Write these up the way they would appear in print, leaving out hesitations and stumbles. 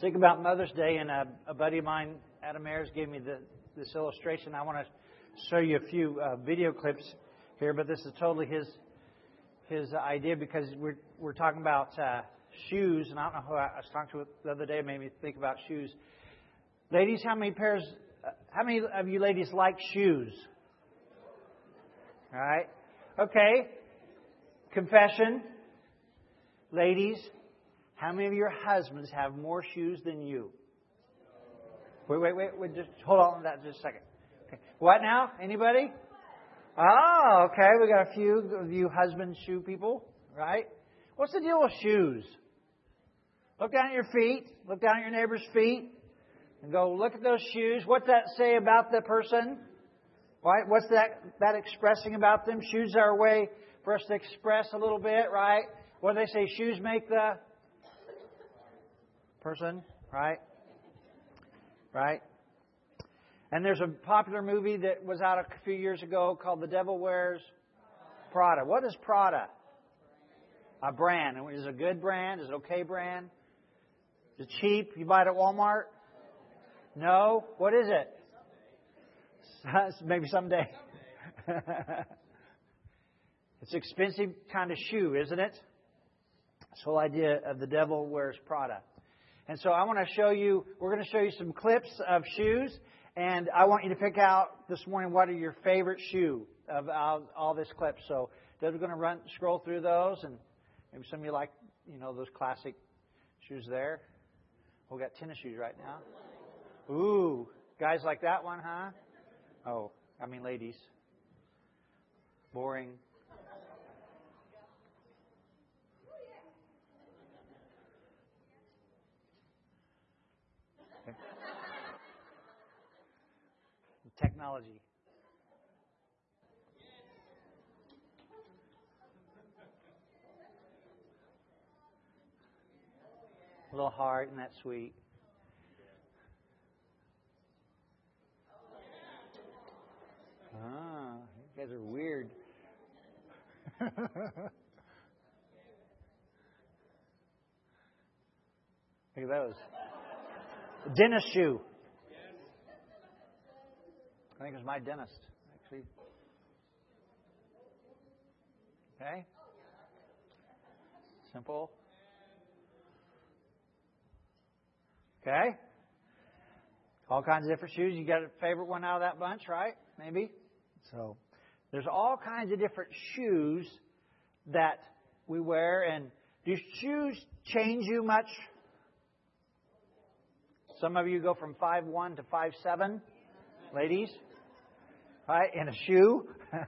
Think about Mother's Day, and a buddy of mine, Adam Ayers, gave me this illustration. I want to show you a few video clips here, but this is totally his idea because we're talking about shoes, and I don't know who I was talking to the other day. Made me think about shoes. Ladies, how many of you ladies like shoes? All right. Okay. Confession. Ladies, how many of your husbands have more shoes than you? Wait. Just hold on to that just a second. Okay. What now? Anybody? Oh, okay. We got a few of you husband shoe people, right? What's the deal with shoes? Look down at your feet. Look down at your neighbor's feet. And go, look at those shoes. What's that say about the person? Right? What's that expressing about them? Shoes are a way for us to express a little bit, right? What do they say? Shoes make the person, right? Right? And there's a popular movie that was out a few years ago called The Devil Wears Prada. What is Prada? A brand. And is it a good brand? Is it an okay brand? Is it cheap? You buy it at Walmart? No? What is it? Maybe someday. It's an expensive kind of shoe, isn't it? This whole idea of the devil wears Prada. And so I want to show you, we're going to show you some clips of shoes. And I want you to pick out this morning what are your favorite shoe of all this clip. So Deb's going to scroll through those. And maybe some of you like, those classic shoes there. We've got tennis shoes right now. Ooh, guys like that one, huh? Oh, I mean ladies. Boring. Okay. Technology. A little hard, and that's sweet. Ah, you guys are weird. Look at those. Dentist shoe. I think it was my dentist, actually. Okay. Simple. Okay. All kinds of different shoes. You got a favorite one out of that bunch, right? Maybe. So there's all kinds of different shoes that we wear. And do shoes change you much? Some of you go from 5'1" to 5'7", ladies, right? In a shoe,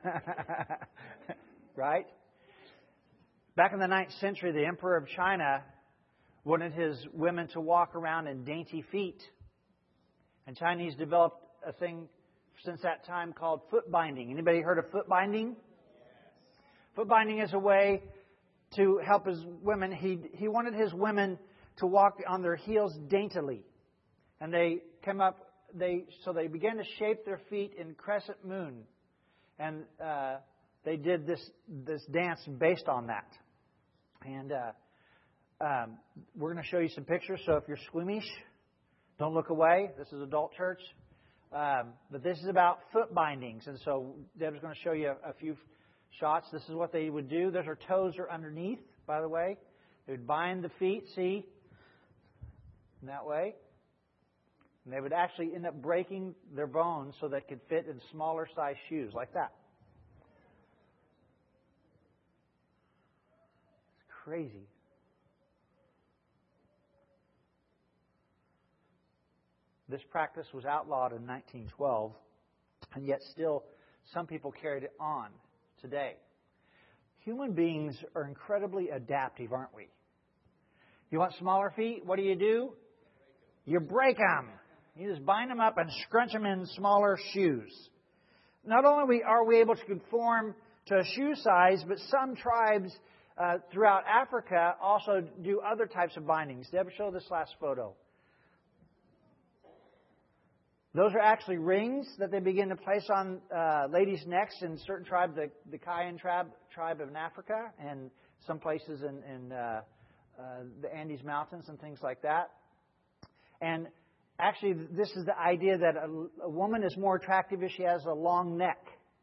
right? Back in the 9th century, the Emperor of China wanted his women to walk around in dainty feet. And Chinese developed a thing since that time called foot binding. Anybody heard of foot binding? Yes. Foot binding is a way to help his women. He wanted his women to walk on their heels daintily. And they came up, so they began to shape their feet in crescent moon. And they did this dance based on that. And we're going to show you some pictures. So if you're squeamish, don't look away. This is adult church. But this is about foot bindings. And so Deb's going to show you a few shots. This is what they would do. Their toes are underneath, by the way. They would bind the feet, see, in that way. And they would actually end up breaking their bones so they could fit in smaller size shoes, like that. It's crazy. This practice was outlawed in 1912, and yet still some people carried it on today. Human beings are incredibly adaptive, aren't we? You want smaller feet? What do? You break them. You just bind them up and scrunch them in smaller shoes. Not only are we able to conform to a shoe size, but some tribes throughout Africa also do other types of bindings. Deb, show this last photo. Those are actually rings that they begin to place on ladies' necks in certain tribes, the Kayan tribe of Africa, and some places in the Andes Mountains and things like that. And actually, this is the idea that a woman is more attractive if she has a long neck.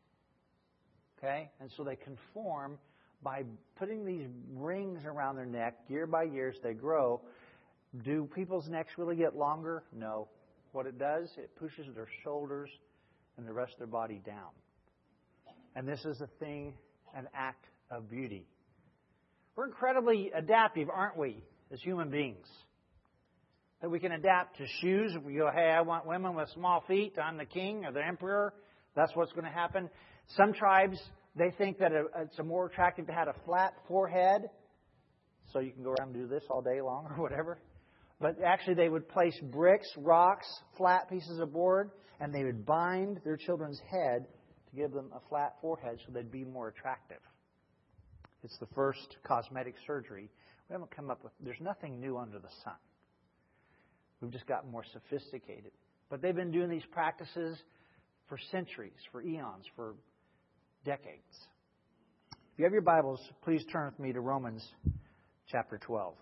Okay? And so they conform by putting these rings around their neck year by year as they grow. Do people's necks really get longer? No. What it does, it pushes their shoulders and the rest of their body down. And this is a thing, an act of beauty. We're incredibly adaptive, aren't we, as human beings? That we can adapt to shoes. If we go, hey, I want women with small feet, I'm the king or the emperor, that's what's going to happen. Some tribes, they think that it's more attractive to have a flat forehead, so you can go around and do this all day long or whatever. But actually they would place bricks, rocks, flat pieces of board, and they would bind their children's head to give them a flat forehead so they'd be more attractive. It's the first cosmetic surgery. We haven't come up with, there's nothing new under the sun. We've just gotten more sophisticated. But they've been doing these practices for centuries, for eons, for decades. If you have your Bibles, please turn with me to Romans chapter 12.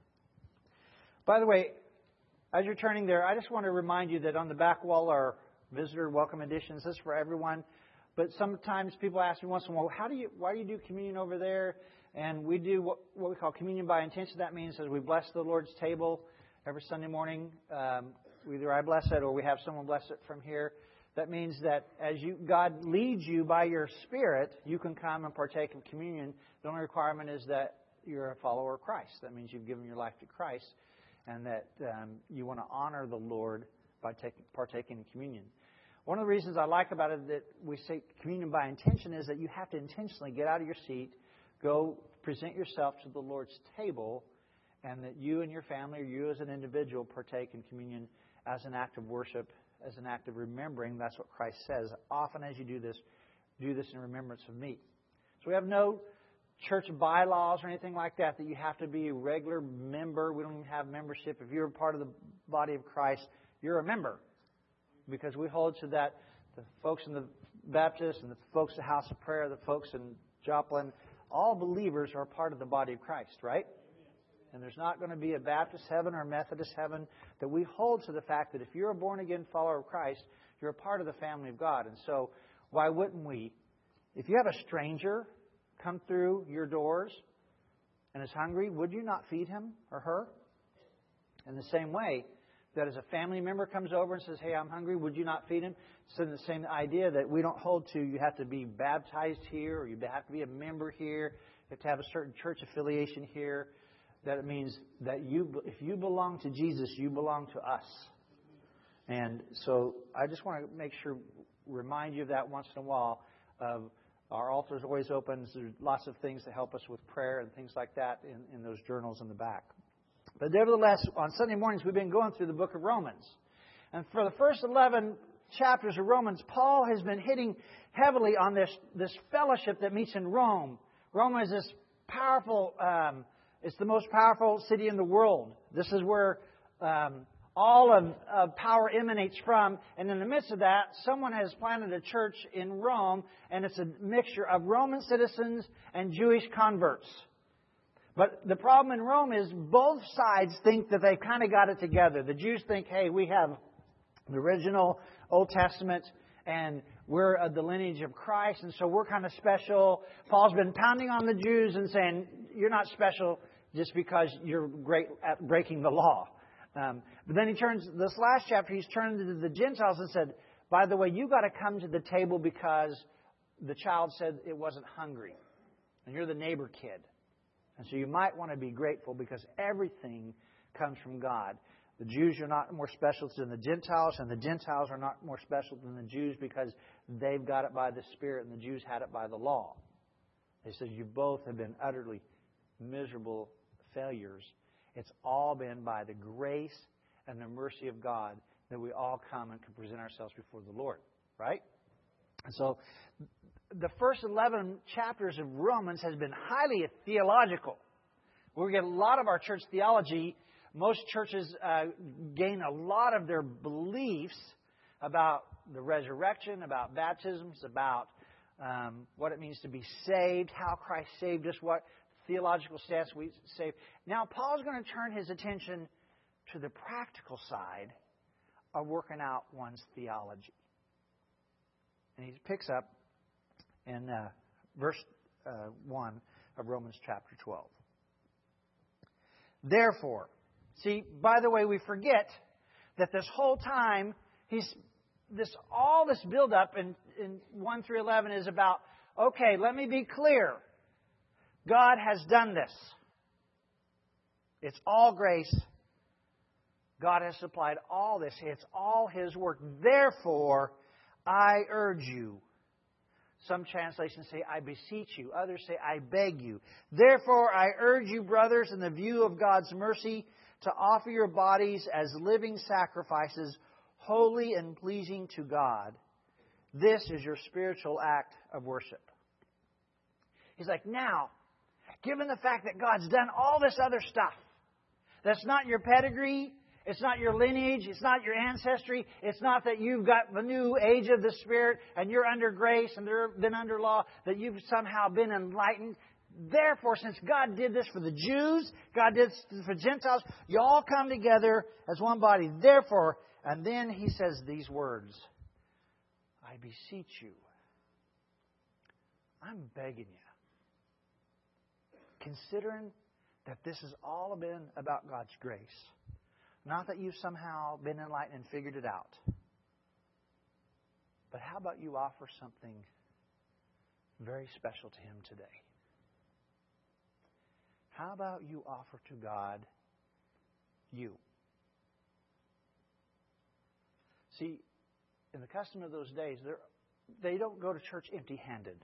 By the way, as you're turning there, I just want to remind you that on the back wall are visitor welcome editions. This is for everyone. But sometimes people ask me once in a while, why do you do communion over there? And we do what we call communion by intention. That means as we bless the Lord's table every Sunday morning, either I bless it or we have someone bless it from here. That means that as God leads you by your Spirit, you can come and partake of communion. The only requirement is that you're a follower of Christ. That means you've given your life to Christ and that you want to honor the Lord by partaking in communion. One of the reasons I like about it that we say communion by intention is that you have to intentionally get out of your seat, go present yourself to the Lord's table, and that you and your family or you as an individual partake in communion as an act of worship, as an act of remembering. That's what Christ says. Often as you do this in remembrance of me. So we have no church bylaws or anything like that you have to be a regular member. We don't even have membership. If you're a part of the body of Christ, you're a member. Because we hold to that, the folks in the Baptist and the folks in the House of Prayer, the folks in Joplin, all believers are part of the body of Christ, right? And there's not going to be a Baptist heaven or a Methodist heaven. That we hold to the fact that if you're a born-again follower of Christ, you're a part of the family of God. And so, why wouldn't we? If you have a stranger come through your doors and is hungry, would you not feed him or her? In the same way, that as a family member comes over and says, hey, I'm hungry, would you not feed him? So the same idea that we don't hold to, you have to be baptized here, or you have to be a member here, you have to have a certain church affiliation here. That it means that if you belong to Jesus, you belong to us. And so I just want to make sure, remind you of that once in a while. Our altar is always open. There's lots of things that help us with prayer and things like that in those journals in the back. But nevertheless, on Sunday mornings, we've been going through the book of Romans. And for the first 11 chapters of Romans, Paul has been hitting heavily on this fellowship that meets in Rome. Rome is this powerful, it's the most powerful city in the world. This is where all of power emanates from. And in the midst of that, someone has planted a church in Rome, and it's a mixture of Roman citizens and Jewish converts. But the problem in Rome is both sides think that they've kind of got it together. The Jews think, hey, we have the original Old Testament and we're the lineage of Christ, and so we're kind of special. Paul's been pounding on the Jews and saying, you're not special just because you're great at breaking the law. But then this last chapter, he's turned to the Gentiles and said, by the way, you got to come to the table because the child said it wasn't hungry. And you're the neighbor kid. And so you might want to be grateful because everything comes from God. The Jews are not more special than the Gentiles, and the Gentiles are not more special than the Jews because they've got it by the Spirit and the Jews had it by the law. They said you both have been utterly miserable failures. It's all been by the grace and the mercy of God that we all come and can present ourselves before the Lord. Right? And so the first 11 chapters of Romans has been highly theological. We get a lot of our church theology. Most churches gain a lot of their beliefs about the resurrection, about baptisms, about what it means to be saved, how Christ saved us, what theological stance we saved. Now, Paul's going to turn his attention to the practical side of working out one's theology. And he picks up in verse 1 of Romans chapter 12. Therefore, see, by the way, we forget that this whole time, all this buildup in 1 through 11 is about, okay, let me be clear. God has done this. It's all grace. God has supplied all this. It's all His work. Therefore, I urge you. Some translations say, I beseech you. Others say, I beg you. Therefore, I urge you, brothers, in the view of God's mercy, to offer your bodies as living sacrifices, holy and pleasing to God. This is your spiritual act of worship. He's like, now, given the fact that God's done all this other stuff, that's not your pedigree, it's not your lineage, it's not your ancestry, it's not that you've got the new age of the Spirit and you're under grace and they've been under law, that you've somehow been enlightened. Therefore, since God did this for the Jews, God did this for Gentiles, you all come together as one body. Therefore, and then he says these words, I beseech you. I'm begging you. Considering that this has all been about God's grace. Not that you've somehow been enlightened and figured it out. But how about you offer something very special to Him today? How about you offer to God you? See, in the custom of those days, they don't go to church empty-handed.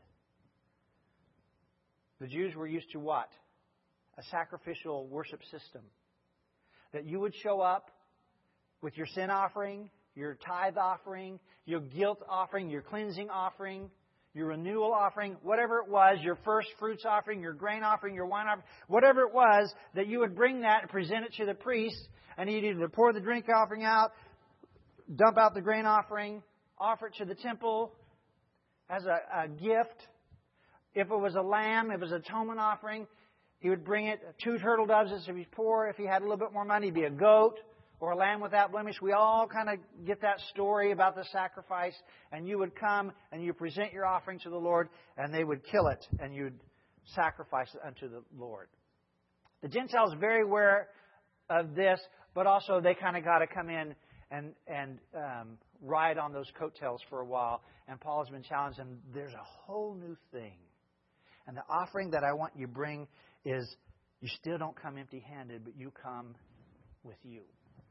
The Jews were used to what? A sacrificial worship system. That you would show up with your sin offering, your tithe offering, your guilt offering, your cleansing offering, your renewal offering, whatever it was, your first fruits offering, your grain offering, your wine offering, whatever it was, that you would bring that and present it to the priest, and he'd either pour the drink offering out, dump out the grain offering, offer it to the temple as a gift. If it was a lamb, if it was an atonement offering, he would bring it, 2 turtle doves if he's poor. If he had a little bit more money, it'd be a goat or a lamb without blemish. We all kind of get that story about the sacrifice. And you would come and you present your offering to the Lord, and they would kill it, and you'd sacrifice it unto the Lord. The Gentiles are very aware of this, but also they kind of got to come in and ride on those coattails for a while. And Paul has been challenged, and there's a whole new thing. And the offering that I want you to bring is you still don't come empty-handed, but you come with you.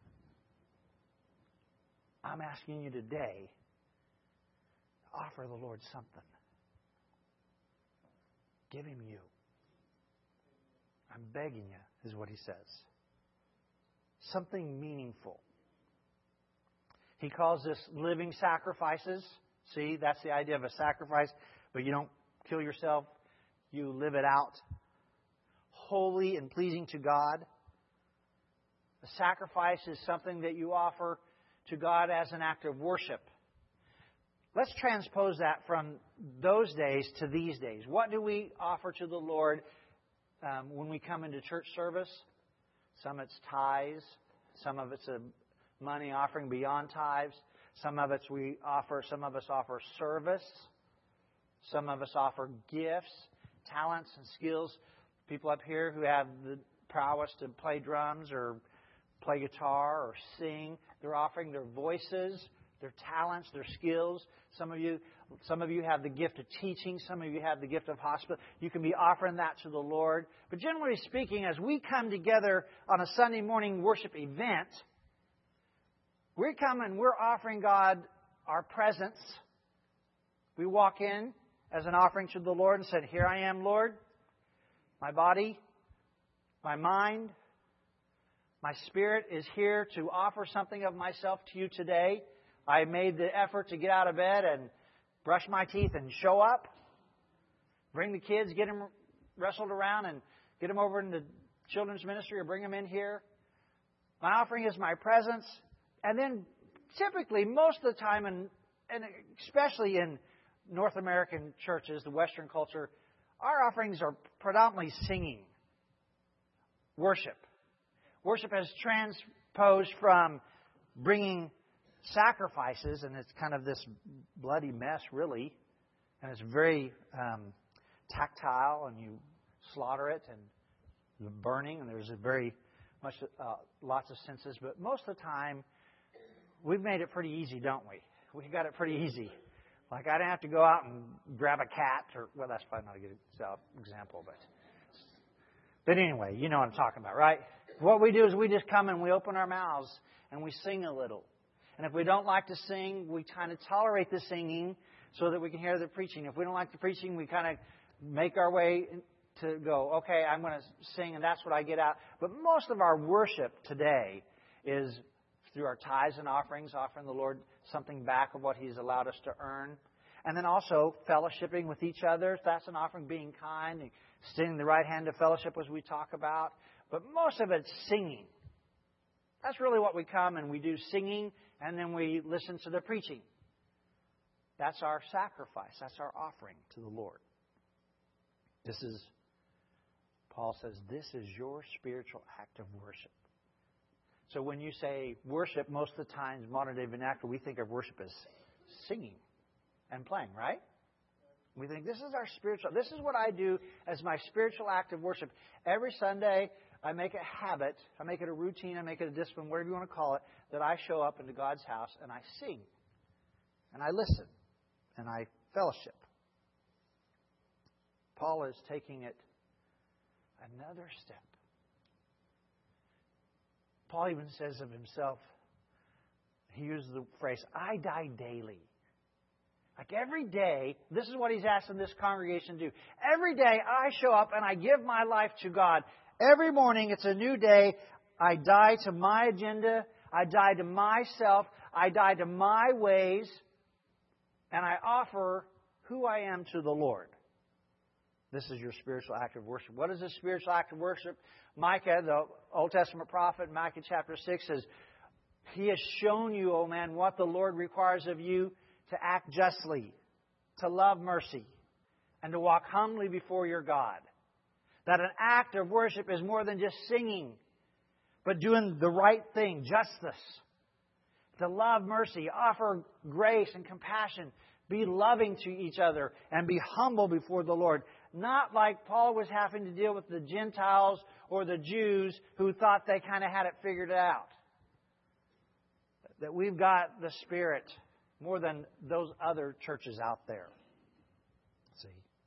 I'm asking you today to offer the Lord something. Give Him you. I'm begging you, is what he says. Something meaningful. He calls this living sacrifices. See, that's the idea of a sacrifice, but you don't kill yourself. You live it out. Holy and pleasing to God. A sacrifice is something that you offer to God as an act of worship. Let's transpose that from those days to these days. What do we offer to the Lord when we come into church service? Some it's tithes. Some of it's a money offering beyond tithes. Some of us offer service. Some of us offer gifts, talents, and skills. People up here who have the prowess to play drums or play guitar or sing, they're offering their voices, their talents, their skills. Some of you have the gift of teaching. Some of you have the gift of hospitality. You can be offering that to the Lord. But generally speaking, as we come together on a Sunday morning worship event, we come and we're offering God our presence. We walk in as an offering to the Lord and said, "Here I am, Lord. My body, my mind, my spirit is here to offer something of myself to you today. I made the effort to get out of bed and brush my teeth and show up. Bring the kids, get them wrestled around and get them over in the children's ministry or bring them in here. My offering is my presence." And then typically, most of the time, and especially in North American churches, the Western culture, our offerings are predominantly singing. Worship. Worship has opposed from bringing sacrifices, and it's kind of this bloody mess, really, and it's very tactile, and you slaughter it, and the burning, and there's a very much lots of senses. But most of the time, we've made it pretty easy, don't we? We got it pretty easy. Like, I didn't have to go out and grab a cat, or, well, that's probably not a good example, but anyway, you know what I'm talking about, right? What we do is we just come and we open our mouths and we sing a little. And if we don't like to sing, we kind of tolerate the singing so that we can hear the preaching. If we don't like the preaching, we kind of make our way to go, okay, I'm going to sing, and that's what I get out. But most of our worship today is through our tithes and offerings, offering the Lord something back of what He's allowed us to earn. And then also fellowshipping with each other. That's an offering, being kind, and extending the right hand of fellowship as we talk about. But most of it's singing. That's really what we come and we do, singing, and then we listen to the preaching. That's our sacrifice. That's our offering to the Lord. Paul says, this is your spiritual act of worship. So when you say worship, most of the times, modern day vernacular, we think of worship as singing and playing, right? We think this is our spiritual, this is what I do as my spiritual act of worship. Every Sunday, I make a habit, I make it a routine, I make it a discipline, whatever you want to call it, that I show up into God's house and I sing. And I listen. And I fellowship. Paul is taking it another step. Paul even says of himself, he uses the phrase, I die daily. Like every day, this is what he's asking this congregation to do. Every day I show up and I give my life to God. Every morning it's a new day. I die to my agenda. I die to myself. I die to my ways. And I offer who I am to the Lord. This is your spiritual act of worship. What is this spiritual act of worship? Micah, the Old Testament prophet, Micah chapter 6 says, He has shown you, O man, what the Lord requires of you, to act justly, to love mercy, and to walk humbly before your God. That an act of worship is more than just singing, but doing the right thing, justice. To love mercy, offer grace and compassion, be loving to each other, and be humble before the Lord. Not like Paul was having to deal with the Gentiles or the Jews who thought they kind of had it figured out. That we've got the Spirit more than those other churches out there. See?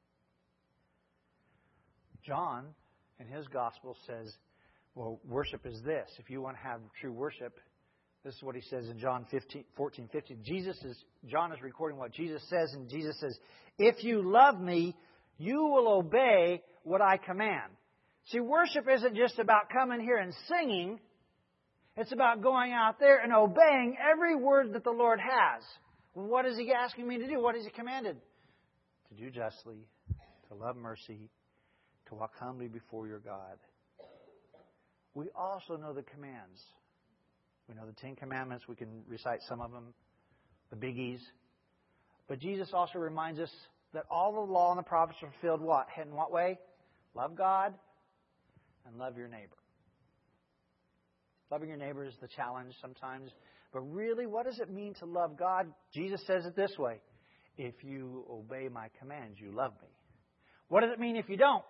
John, in his gospel, says, well, worship is this. If you want to have true worship, this is what he says in John 14:15. John is recording what Jesus says, and Jesus says, if you love me, you will obey what I command. See, worship isn't just about coming here and singing. It's about going out there and obeying every word that the Lord has. What is He asking me to do? What has He commanded? To do justly, to love mercy, to walk humbly before your God. We also know the commands. We know the Ten Commandments. We can recite some of them, the biggies. But Jesus also reminds us that all the law and the prophets are fulfilled what? In what way? Love God and love your neighbor. Loving your neighbor is the challenge sometimes. But really, what does it mean to love God? Jesus says it this way. If you obey my commands, you love me. What does it mean if you don't?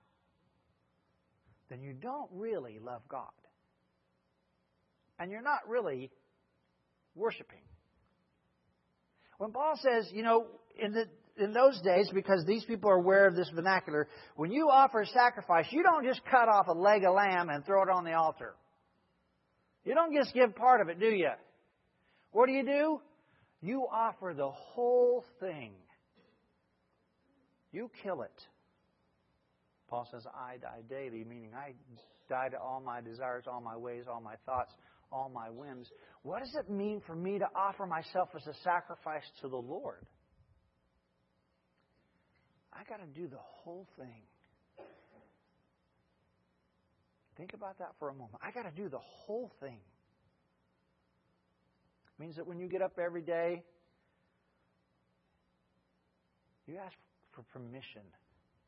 Then you don't really love God. And you're not really worshiping. When Paul says, in those days, because these people are aware of this vernacular, when you offer a sacrifice, you don't just cut off a leg of lamb and throw it on the altar. You don't just give part of it, do you? What do? You offer the whole thing. You kill it. Paul says, I die daily, meaning I die to all my desires, all my ways, all my thoughts, all my whims. What does it mean for me to offer myself as a sacrifice to the Lord? I got to do the whole thing. Think about that for a moment. I got to do the whole thing. It means that when you get up every day, you ask for permission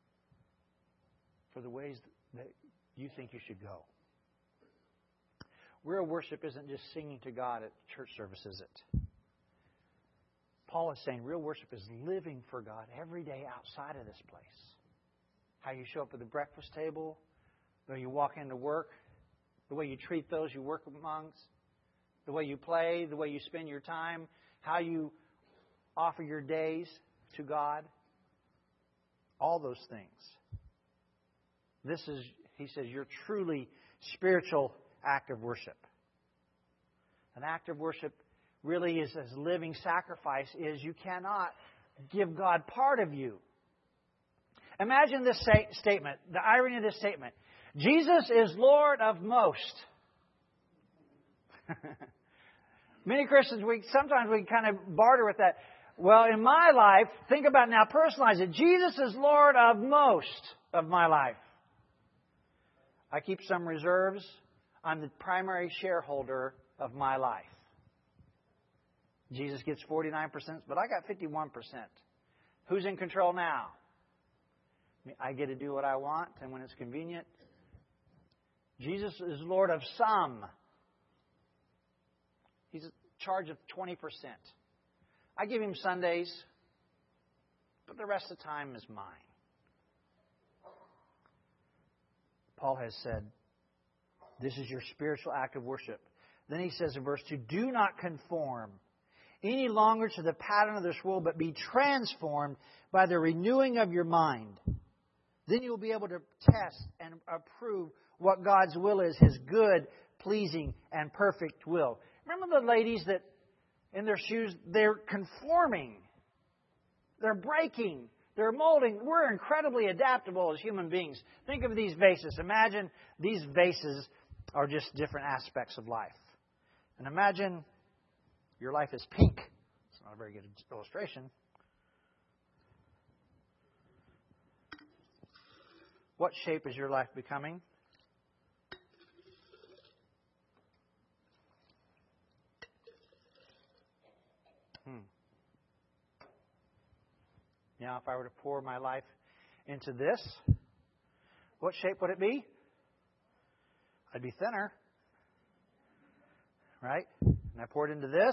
for the ways that you think you should go. Real worship isn't just singing to God at church service, is it? Paul is saying real worship is living for God every day outside of this place. How you show up at the breakfast table, the way you walk into work, the way you treat those you work amongst, the way you play, the way you spend your time, how you offer your days to God. All those things. This is, he says, your truly spiritual act of worship. An act of worship really is as living sacrifice is you cannot give God part of you. Imagine this statement, the irony of this statement. Jesus is Lord of most. Many Christians, sometimes we kind of barter with that. Well, in my life, think about it now, personalize it. Jesus is Lord of most of my life. I keep some reserves. I'm the primary shareholder of my life. Jesus gets 49%, but I got 51%. Who's in control now? I get to do what I want, and when it's convenient. Jesus is Lord of some. He's in charge of 20%. I give Him Sundays, but the rest of the time is mine. Paul has said, this is your spiritual act of worship. Then he says in verse 2, do not conform any longer to the pattern of this world, but be transformed by the renewing of your mind. Then you'll be able to test and approve what God's will is, His good, pleasing, and perfect will. Remember the ladies that in their shoes, they're conforming. They're breaking. They're molding. We're incredibly adaptable as human beings. Think of these vases. Imagine these vases are just different aspects of life. And imagine your life is pink. It's not a very good illustration. What shape is your life becoming? Now, if I were to pour my life into this, what shape would it be? I'd be thinner. Right? And I pour it into this.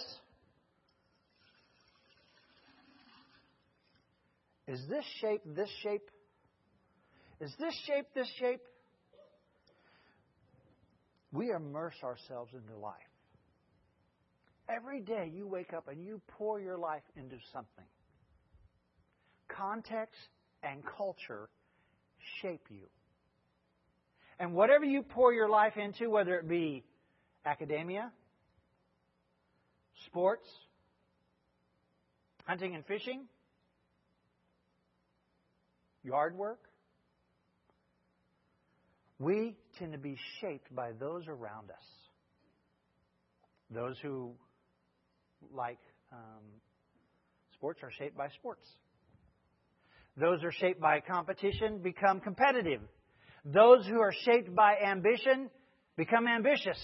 Is this shape this shape? Is this shape this shape? We immerse ourselves into life. Every day you wake up and you pour your life into something. Context and culture shape you. And whatever you pour your life into, whether it be academia, sports, hunting and fishing, yard work, we tend to be shaped by those around us. Those who like sports are shaped by sports. Those who are shaped by competition become competitive. Those who are shaped by ambition become ambitious.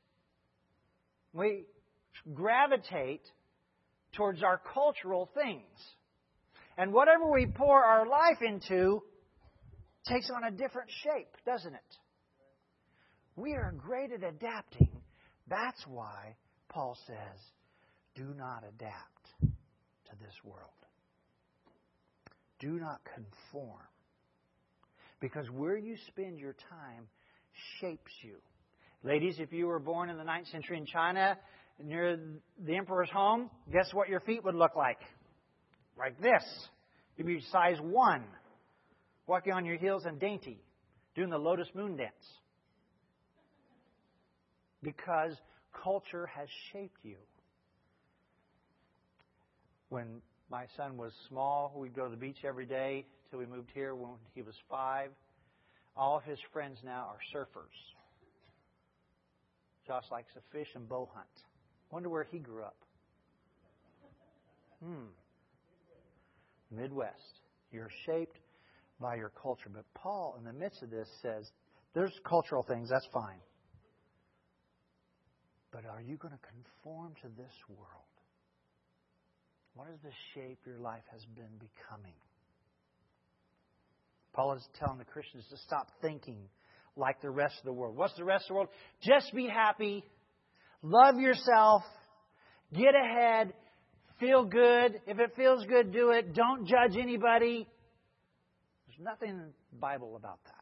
We gravitate towards our cultural things. And whatever we pour our life into takes on a different shape, doesn't it? We are great at adapting. That's why Paul says, do not adapt to this world. Do not conform. Because where you spend your time shapes you. Ladies, if you were born in the 9th century in China, near the emperor's home, guess what your feet would look like? Like this. You'd be size 1. Walking on your heels and dainty. Doing the Lotus Moon dance. Because culture has shaped you. When my son was small, we'd go to the beach every day till we moved here when he was 5. All of his friends now are surfers. Josh likes to fish and bow hunt. Wonder where he grew up. Midwest. You're shaped by your culture. But Paul, in the midst of this, says, there's cultural things, that's fine. But are you going to conform to this world? What is the shape your life has been becoming? Paul is telling the Christians to stop thinking like the rest of the world. What's the rest of the world? Just be happy, love yourself, get ahead, feel good. If it feels good, do it. Don't judge anybody. There's nothing in the Bible about that.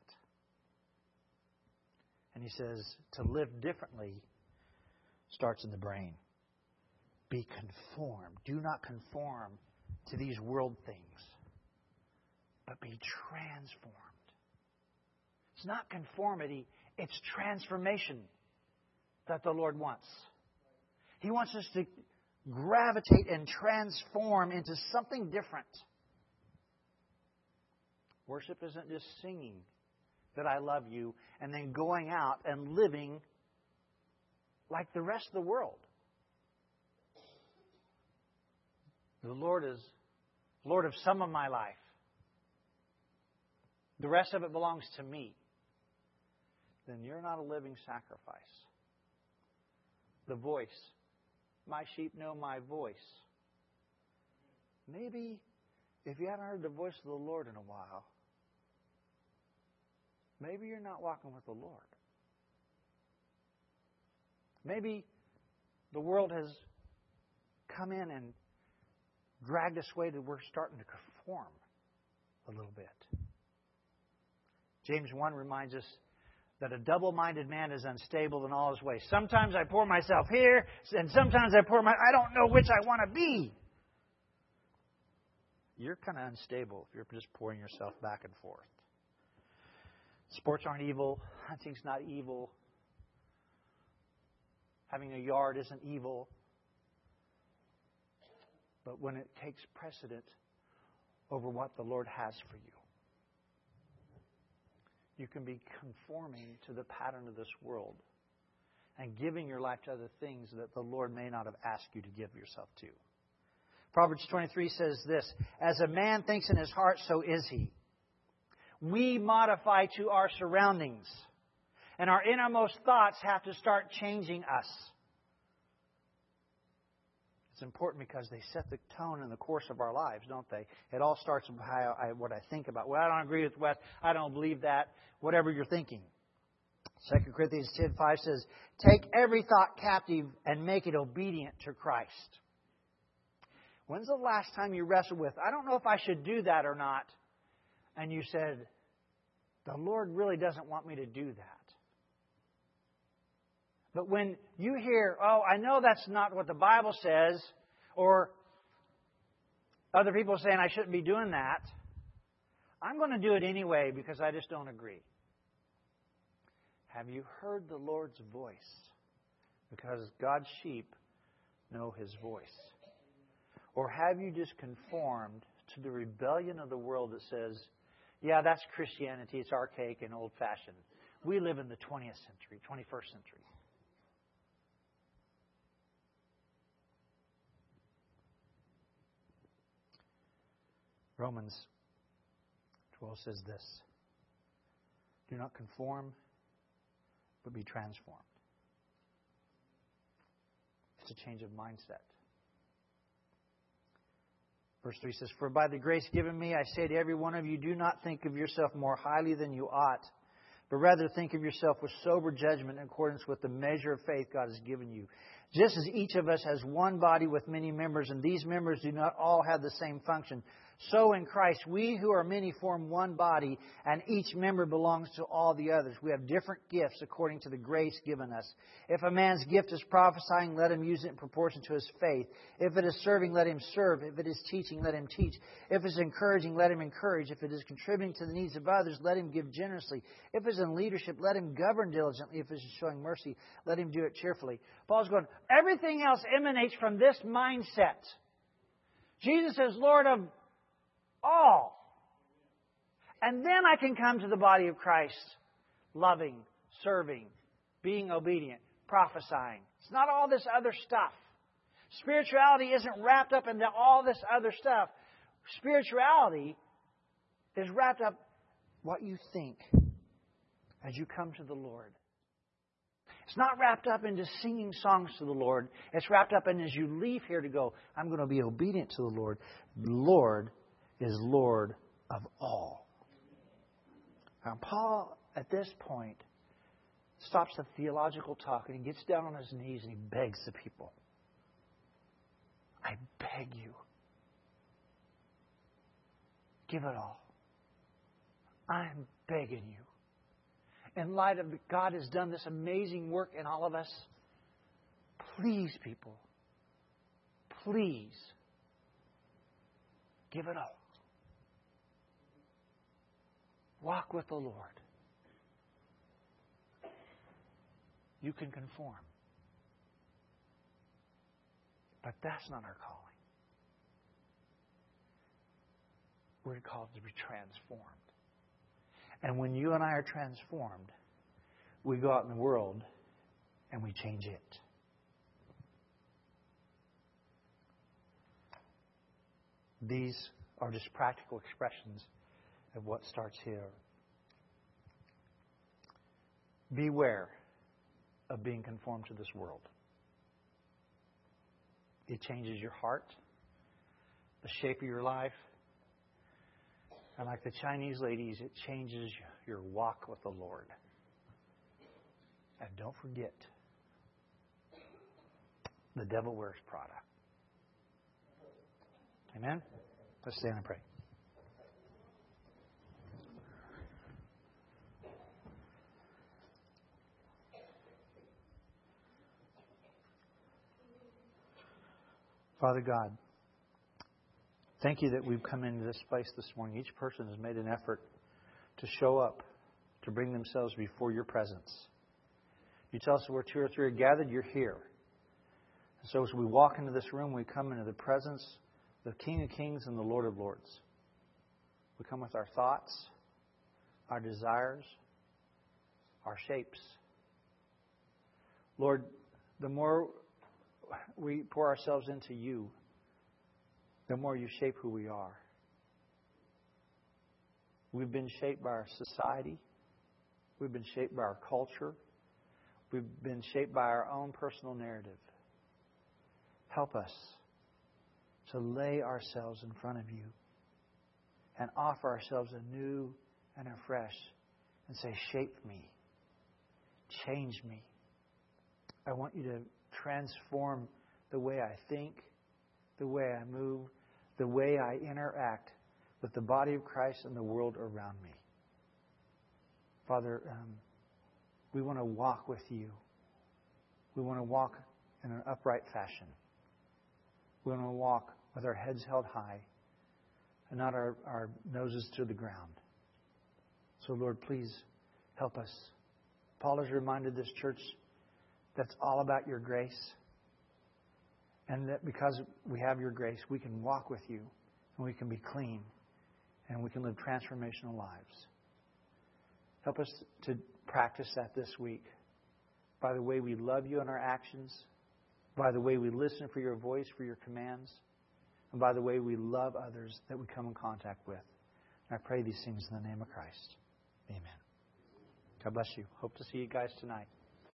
And he says to live differently starts in the brain. Be conformed. Do not conform to these world things, but be transformed. It's not conformity, it's transformation that the Lord wants. He wants us to gravitate and transform into something different. Worship isn't just singing that I love you and then going out and living like the rest of the world. The Lord is Lord of some of my life. The rest of it belongs to me. Then you're not a living sacrifice. The voice. My sheep know my voice. Maybe if you haven't heard the voice of the Lord in a while, maybe you're not walking with the Lord. Maybe the world has come in and dragged us away that we're starting to conform a little bit. James 1 reminds us that a double-minded man is unstable in all his ways. Sometimes I pour myself here, and sometimes I I don't know which I want to be. You're kind of unstable if you're just pouring yourself back and forth. Sports aren't evil. Hunting's not evil. Having a yard isn't evil. But when it takes precedent over what the Lord has for you, you can be conforming to the pattern of this world and giving your life to other things that the Lord may not have asked you to give yourself to. Proverbs 23 says this, as a man thinks in his heart, so is he. We modify to our surroundings, and our innermost thoughts have to start changing us. It's important because they set the tone and the course of our lives, don't they? It all starts with what I think about. Well, I don't agree with Wes. I don't believe that. Whatever you're thinking. 2 Corinthians 10:5 says, take every thought captive and make it obedient to Christ. When's the last time you wrestled with, I don't know if I should do that or not, and you said, the Lord really doesn't want me to do that. But when you hear, oh, I know that's not what the Bible says, or other people saying I shouldn't be doing that, I'm going to do it anyway because I just don't agree. Have you heard the Lord's voice? Because God's sheep know His voice. Or have you just conformed to the rebellion of the world that says, yeah, that's Christianity, it's archaic and old-fashioned. We live in the 20th century, 21st century. Romans 12 says this, do not conform, but be transformed. It's a change of mindset. Verse 3 says, for by the grace given me, I say to every one of you, do not think of yourself more highly than you ought, but rather think of yourself with sober judgment in accordance with the measure of faith God has given you. Just as each of us has one body with many members, and these members do not all have the same function, so in Christ, we who are many form one body, and each member belongs to all the others. We have different gifts according to the grace given us. If a man's gift is prophesying, let him use it in proportion to his faith. If it is serving, let him serve. If it is teaching, let him teach. If it is encouraging, let him encourage. If it is contributing to the needs of others, let him give generously. If it is in leadership, let him govern diligently. If it is showing mercy, let him do it cheerfully. Paul's going, everything else emanates from this mindset. Jesus is Lord of all. And then I can come to the body of Christ, loving, serving, being obedient, prophesying. It's not all this other stuff. Spirituality isn't wrapped up into all this other stuff. Spirituality is wrapped up what you think as you come to the Lord. It's not wrapped up into singing songs to the Lord. It's wrapped up in as you leave here to go, I'm going to be obedient to the Lord. The Lord is Lord of all. Now, Paul, at this point, stops the theological talk and he gets down on his knees and he begs the people, I beg you, give it all. I'm begging you. In light of God has done this amazing work in all of us, please, people, please give it all. Walk with the Lord. You can conform. But that's not our calling. We're called to be transformed. And when you and I are transformed, we go out in the world and we change it. These are just practical expressions of what starts here. Beware of being conformed to this world. It changes your heart, the shape of your life. And like the Chinese ladies, it changes your walk with the Lord. And don't forget, the devil wears Prada. Amen? Let's stand and pray. Father God, thank you that we've come into this place this morning. Each person has made an effort to show up, to bring themselves before your presence. You tell us where two or three are gathered, you're here. And so as we walk into this room, we come into the presence of the King of Kings and the Lord of Lords. We come with our thoughts, our desires, our shapes. Lord, the more we pour ourselves into you, the more you shape who we are. We've been shaped by our society. We've been shaped by our culture. We've been shaped by our own personal narrative. Help us to lay ourselves in front of you and offer ourselves anew and afresh and say, shape me, change me. I want you to transform the way I think, the way I move, the way I interact with the body of Christ and the world around me. Father, we want to walk with you. We want to walk in an upright fashion. We want to walk with our heads held high and not our noses to the ground. So, Lord, please help us. Paul has reminded this church that's all about your grace. And that because we have your grace, we can walk with you and we can be clean and we can live transformational lives. Help us to practice that this week by the way we love you in our actions, by the way we listen for your voice, for your commands, and by the way we love others that we come in contact with. And I pray these things in the name of Christ. Amen. God bless you. Hope to see you guys tonight.